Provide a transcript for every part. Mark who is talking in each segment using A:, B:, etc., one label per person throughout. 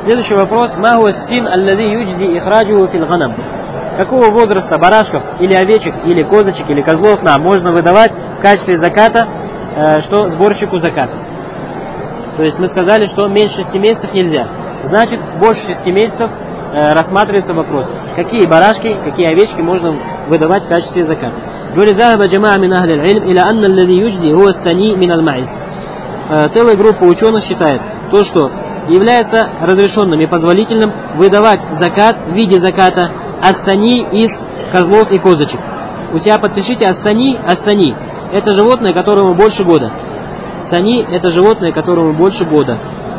A: Следующий вопрос. Ма хуа син аллади юджзи ихраджуху фил ганам. Какого возраста барашков или овечек, или козочек, или козлов нам можно выдавать в качестве заката, что сборщику заката? То есть мы сказали, что меньше 6 месяцев нельзя. Значит, больше 6 месяцев рассматривается вопрос, какие барашки, какие овечки можно выдавать в качестве заката. Говорит, целая группа ученых считает то, что является разрешенным и позволительным выдавать закат в виде заката ассани из козлов и козочек. У себя подпишите ассани. Ассани – это животное, которому больше года. Сани – это животное, которому больше года.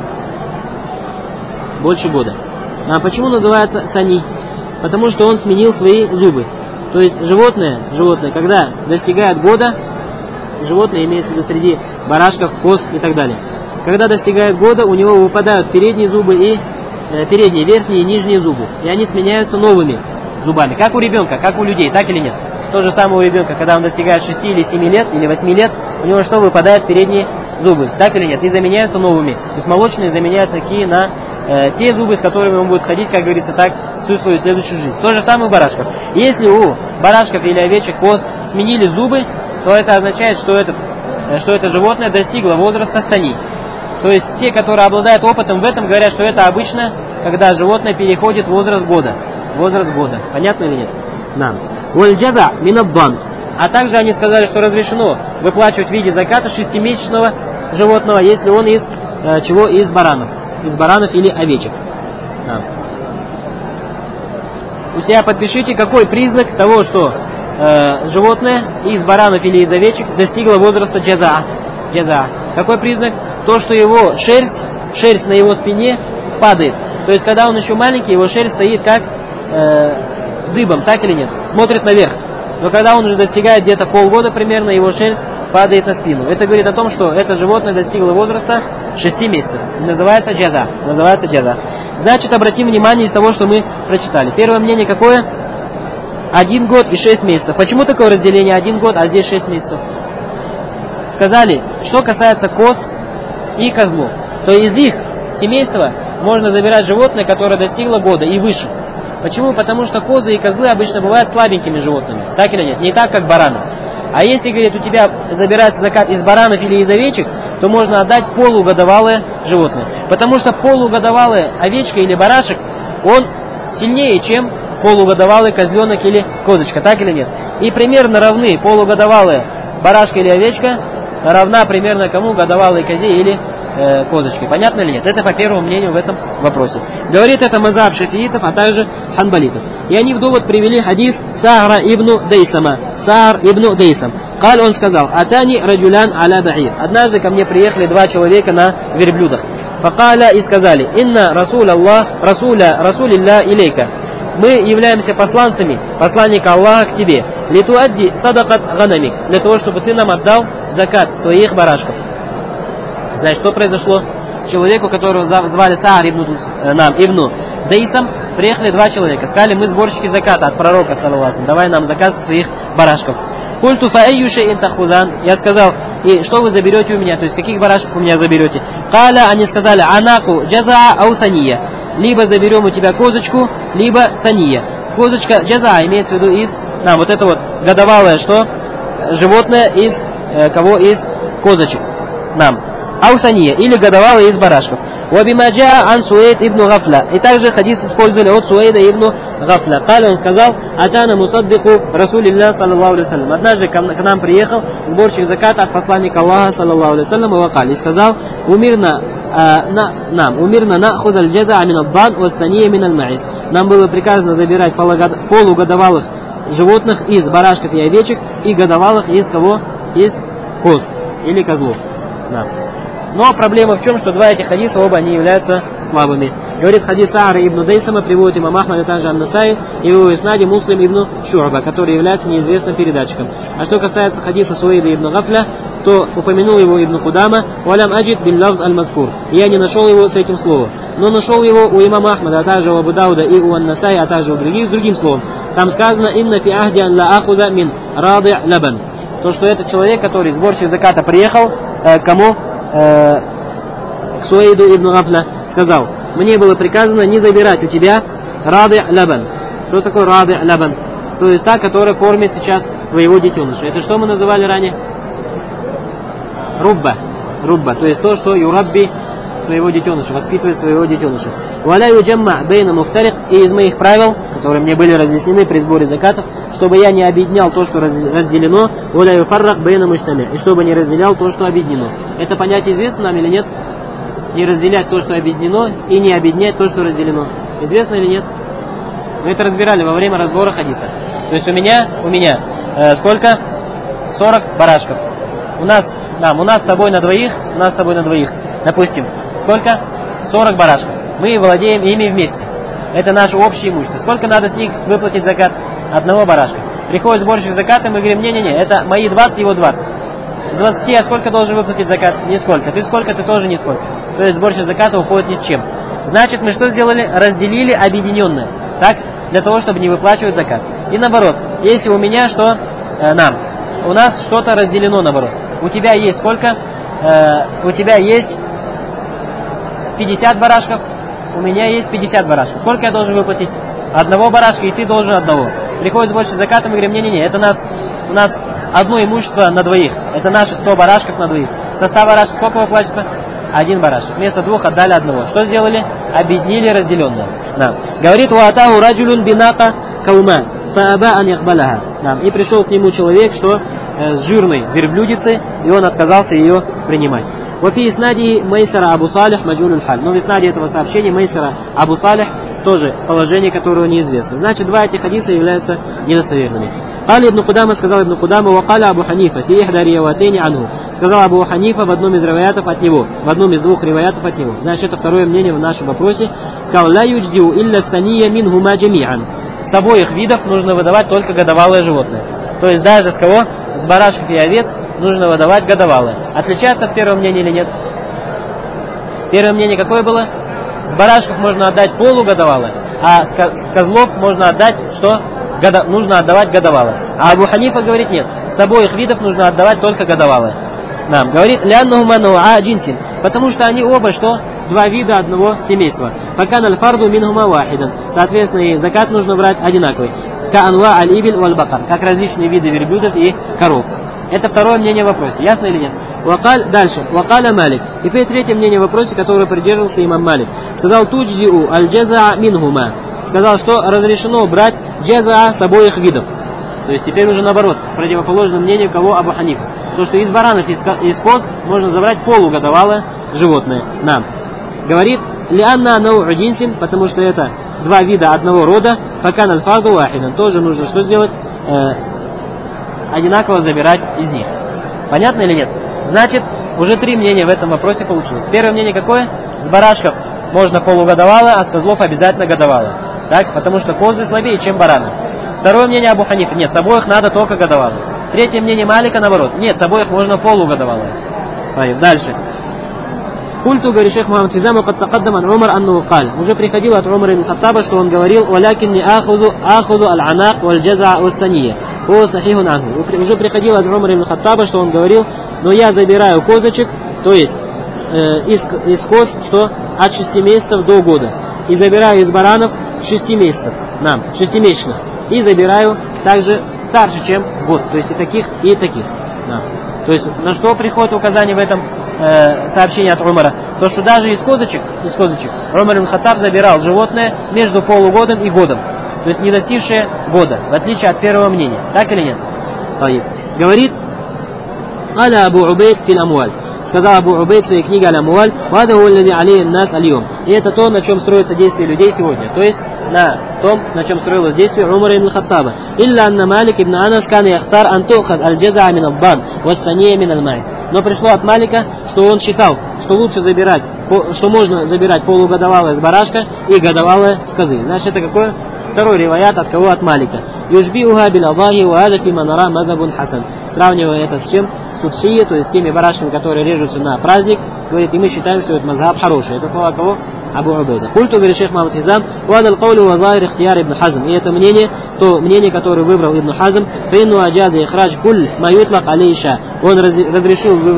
A: Больше года. А почему называется сани? Потому что он сменил свои зубы. То есть животное, когда достигает года, животное имеется в виду среди барашков, коз и так далее. Когда достигает года, у него выпадают передние зубы и передние, верхние и нижние зубы. И они сменяются новыми зубами. Как у ребенка, как у людей, так или нет? То же самое у ребенка, когда он достигает 6 или 7 лет, или 8 лет, у него что, выпадают передние зубы, так или нет? И заменяются новыми. То есть молочные заменяются такие на те зубы, с которыми он будет ходить, как говорится, так, всю свою следующую жизнь. То же самое у барашков. Если у барашков или овечек, коз сменили зубы, то это означает, что это животное достигло возраста сани. То есть те, которые обладают опытом в этом, говорят, что это обычно, когда животное переходит в возраст года. Возраст года. Понятно или нет? Нам. Вальджаза минаббан. А также они сказали, что разрешено выплачивать в виде заката 6-месячного животного, если он из чего? Из баранов. Из баранов или овечек. Да. У себя подпишите, какой признак того, что животное из баранов или из овечек достигло возраста джаза. Джаза. Какой признак? То, что его шерсть на его спине падает. То есть, когда он еще маленький, его шерсть стоит как дыбом, так или нет? Смотрит наверх. Но когда он уже достигает где-то полгода примерно, его шерсть падает на спину. Это говорит о том, что это животное достигло возраста 6 месяцев. Называется джаза. Значит, обратим внимание из того, что мы прочитали. Первое мнение какое? 1 год и 6 месяцев. Почему такое разделение 1 год, а здесь 6 месяцев? Сказали, что касается коз и козлов, то из их семейства можно забирать животное, которое достигло года и выше. Почему? Потому что козы и козлы обычно бывают слабенькими животными. Так или нет? Не так, как бараны. А если, говорит, у тебя забирается закат из баранов или из овечек, то можно отдать полугодовалое животное. Потому что полугодовалая овечка или барашек, он сильнее, чем полугодовалый козленок или козочка. Так или нет? И примерно равны полугодовалая барашка или овечка равна примерно кому? Годовалой козе или козочки. Понятно или нет? Это по первому мнению в этом вопросе. Говорит это мазхаб шафиитов, а также ханбалитов. И они в довод привели хадис Саара ибн Дейсама. Саар ибн Дейсам. Каль, он сказал, атани раджулян аля ба'ир. Однажды ко мне приехали 2 человека на верблюдах. Факаля, и сказали, инна расулилля илейка. Мы являемся посланцами посланника Аллаха к тебе. Литуадди садакат ганамик. Для того, чтобы ты нам отдал закат своих барашков. Значит, что произошло? Человеку, которого звали Саар ибн Дейсам, приехали 2 человека. Сказали, мы сборщики заката от пророка, саллаллаху, давай нам закат своих барашков. Культу фаэйюши интахузан. Я сказал, и что вы заберете у меня? То есть, каких барашков у меня заберете? Каля, они сказали, анаку джаза аусания. Либо заберем у тебя козочку, либо сания. Козочка джаза имеется в виду из, вот это вот годовалое что? Животное из кого? Из козочек. Аусания, или годовалое из барашков. Вабимаджа ан Суэйд ибн Гафля. И также хадис использовали от Суэйда ибн Гафля. Каля, он сказал, атана мусаддику Расулилля саллаллаху алейхи вассалям. Однажды к нам приехал сборщик заката от посланника Аллаха саллаллаху алейхи вассалям и сказал, умирна нахуд аль-джаза амин ад-дан вассания мин аль-маис. Нам было приказано забирать полугодовалых животных из барашков и овечек и годовалых из кого? Из коз или козлов. Но проблема в чем, что 2 этих хадиса оба они являются слабыми. Говорит хадис Саара ибн Дейсама, приводит имам Ахмад и также ан-Насаи, и его иснаде Муслим ибн Шу'ба, который является неизвестным передатчиком. А что касается хадиса Суэйда ибн Гафля, то упомянул его ибн Кудама, «Валям аджид бин лавз аль-мазкур». Я не нашел его с этим словом. Но нашел его у имама Ахмада, а также у Абу Дауда и у ан-Насаи, а также у других, с другим словом. Там сказано «Инна фи ахди ан ла ахуза мин ради лабан». То, что этот человек, который сборщик заката приехал, кому? К Суэйду ибн Гафля, сказал, мне было приказано не забирать у тебя рады лабан. Что такое рады лабан? То есть та, которая кормит сейчас своего детеныша. Это что мы называли ранее? Рубба. Рубба. То есть то, что юрабби своего детеныша, воспитывает своего детеныша. Валя юджамма бейна муфтарик. И из моих правил, которые мне были разъяснены при сборе закатов, чтобы я не объединял то, что разделено, валя юфаррак бейна муштами. И чтобы не разделял то, что объединено. Это понятие известно нам или нет? Не разделять то, что объединено, и не объединять то, что разделено. Известно или нет? Мы это разбирали во время разбора хадиса. То есть у меня сколько? 40 барашков. У нас с тобой на двоих, допустим, сколько? 40 барашков. Мы владеем ими вместе. Это наше общее имущество. Сколько надо с них выплатить закат? Одного барашка. Приходит сборщик заката, мы говорим, не-не-не, это мои 20, его 20. С 20 я сколько должен выплатить закат? Нисколько. Ты сколько, ты тоже нисколько. То есть сборщик заката уходит ни с чем. Значит, мы что сделали? Разделили объединенное. Так? Для того, чтобы не выплачивать закат. И наоборот, если у меня что? У нас что-то разделено наоборот. У тебя есть сколько? У тебя есть 50 барашков, у меня есть 50 барашков. Сколько я должен выплатить? Одного барашка, и ты должен одного. Приходит сборщик заката, мы говорим, не-не-не, это у нас одно имущество на двоих. Это наши 100 барашков на двоих. Со 100 барашков сколько выплачивается? Один барашек. Вместо двух отдали одного. Что сделали? Объединили разделенное. Говорит, уатаху раджулюн бинака каума фааба ан яхбаляха. И пришел к нему человек, что с жирной верблюдицей, и он отказался ее принимать. Вафи иснади Майсара Абу Салих маджулюль халь. Но в иснаде этого сообщения Майсара Абу Салих тоже положение, которого неизвестно. Значит, два этих хадиса являются недостоверными. Кали ибн Кудама, сказал ибн Кудама, вакаля Абу Ханифа, фи ихда рияватейни анху. Сказал Абу Ханифа в одном из риваятов от него, в одном из двух риваятов от него. Значит, это второе мнение в нашем вопросе. Сказал, ла юдждиу илля сания минхума джами'ан. С обоих видов нужно выдавать только годовалое животное. То есть даже с кого? С барашков и овец нужно выдавать годовалое. Отличается от первого мнения или нет? Первое мнение какое было? С барашков можно отдать полугодовалое, а с козлов можно отдать что? Нужно отдавать годовалое. А Абу Ханифа говорит нет. С обоих видов нужно отдавать только годовалое. Говорит, ляннахума науа джинсин. Потому что они оба что? Два вида одного семейства. Факан аль-фарду минхума вахидан. Соответственно, и закат нужно брать одинаковый. Ка анва аль-ибиль валь-бакар. Как различные виды верблюдов и коров. Это второе мнение в вопросе. Ясно или нет? Дальше. Вакаля Малик. Теперь третье мнение в вопросе, которое придерживался имам Малик. Сказал тудждиу аль-джаза минхума. Сказал, что разрешено брать джаза с обоих видов. То есть теперь уже наоборот, противоположное мнению кого? Абу Ханифа. То, что из баранов и из коз можно забрать полугодовалое животное. Говорит, лианна нау джинсин, потому что это два вида одного рода, факан аль-фарду вахидан. Тоже нужно что сделать? Одинаково забирать из них. Понятно или нет? Значит, уже три мнения в этом вопросе получилось. Первое мнение какое? С барашков можно полугодовалое, а с козлов обязательно годовалое. Так? Потому что козы слабее, чем бараны. Второе мнение Абу Ханифа. Нет, с обоих надо только годовалое. Третье мнение Малика наоборот. Нет, с обоих можно полугодовалое. Дальше. Культу, говорит шейх Мухаммад Физам, وقد تقدم عن عمر أنه قال. Уже приходило от Умара ибн Хаттаба, что он говорил, ولكني آخذ العناق والجزع والسنية. هو صحيح عنه. Уже приходило от Умара ибн Хаттаба, что он говорил, но я забираю козочек, то есть из коз, что от 6 месяцев до года. И забираю из баранов 6 месяцев, 6-месячных. И забираю также старше, чем год. То есть и таких, и таких. То есть на что приходит указание в этом сообщении от Умара? То, что даже из козочек Умар ибн Хаттаб забирал животное между полугодом и годом. То есть не достигшее года, в отличие от первого мнения. Так или нет? Говорит, «Аля Абу Убейд фил амуаль». Сказал Абу Убейд в своей книге «Аль-Амуаль», «Вада уллади алейн нас аль-йом». И это то, на чем строится действие людей сегодня. То есть на том, на чем строилось действие Умара ибн Хаттаба. «Илля анна Малик ибн Анас кан яхтар ан тухад аль-джаза мин аль-бан, вассания мин аль-майс». Но пришло от Малика, что он считал, что лучше забирать, что можно забирать полугодовалое с барашка и годовалое с козы. Значит, это какое? Второй риваят от кого? От Малика. «Южбиуха бил адаhi ва ада фима нара мазабун хасан». Сравнивая это с чем? С удхия, то есть с теми барашками, которые режутся на праздник. Говорит, и мы считаем, что это мазхаб хороший. Это слова кого? Абу Убейда. Культу, говорит шейх Мухаммад Хизам, «Вада аль-каулю ва захир ихтияр ибн Хазм». И это мнение, то мнение, которое выбрал Ибн Хазм, «Фейну аджаза ихрадж куль ма ютлак алейша». Он разрешил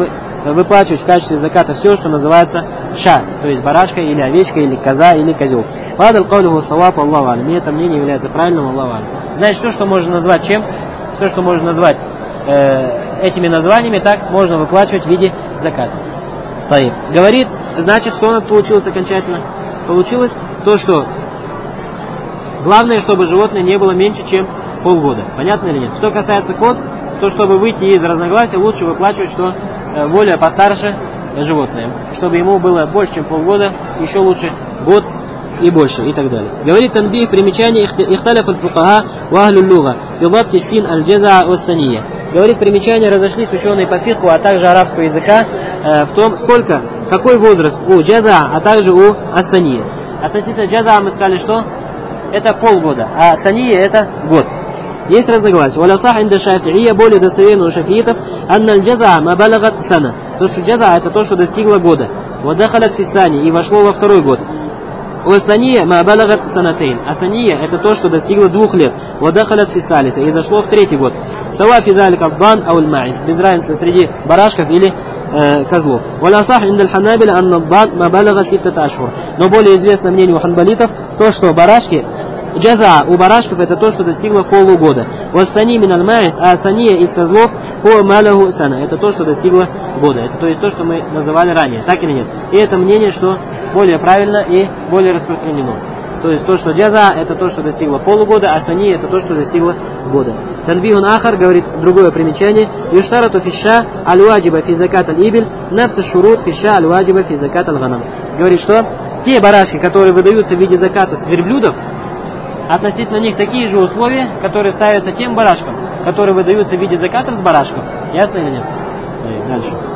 A: выплачивать в качестве заката все, что называется ша, то есть барашка или овечка, или коза, или козел. Вадал каулиху саваб Аллаху алям. И это мнение является правильным, Аллаху алям. Значит, все, что можно назвать чем? Все, что можно назвать этими названиями, так можно выплачивать в виде заката. Говорит, значит, что у нас получилось окончательно? Получилось то, что главное, чтобы животное не было меньше, чем полгода. Понятно или нет? Что касается коз, то чтобы выйти из разногласия, лучше выплачивать, что более постарше животное. Чтобы ему было больше, чем полгода, еще лучше год и больше, и так далее. Говорит Танбих, примечание ихталяф аль-фукаха ва ахлю луга фи дабти син аль-джаза ва-сания. Говорит, примечание, разошлись ученые по фикху, а также арабского языка в том, какой возраст у джаза, а также у ас-сания. Относительно джаза мы сказали, что это полгода, а сания это год. Есть разногласия. Валясах инда шафи'ия, более достоверно у шафиитов, анна аль-джаза ма балагат сана. То, что джаза это то, что достигло года. Вадахалят фиссани, и вошло во второй год. Уасания ма балагат санатейн. А сания это то, что достигло 2 лет. Вадахалят фиссалиса, и зашло в 3-й гд. Сава физалик абдан ауль маис. Без разницы среди барашков или козлов. Валясах инда аль-ханабиля анна абдан ма балага 6 ашхур. Но более известно мнение у ханбалитов, то, что барашки, джаза у барашков это то, что достигло полугода. Вассани мин аль-маис, а сания из козлов по малаху сана. Это то, что достигло года. Это то есть то, что мы называли ранее. Так или нет? И это мнение, что более правильно и более распространено. То есть то, что джаза это то, что достигло полугода, а сания это то, что достигло года. Танбихун ахар, говорит другое примечание, юштарату фиша аль-ваджиба фи закат аль-ибель нафс шурут фиша аль-ваджиба фи закат аль-ганам. Говорит, что те барашки, которые выдаются в виде заката с верблюдов, относительно них такие же условия, которые ставятся тем барашкам, которые выдаются в виде закатов с барашков. Ясно или нет? Дальше.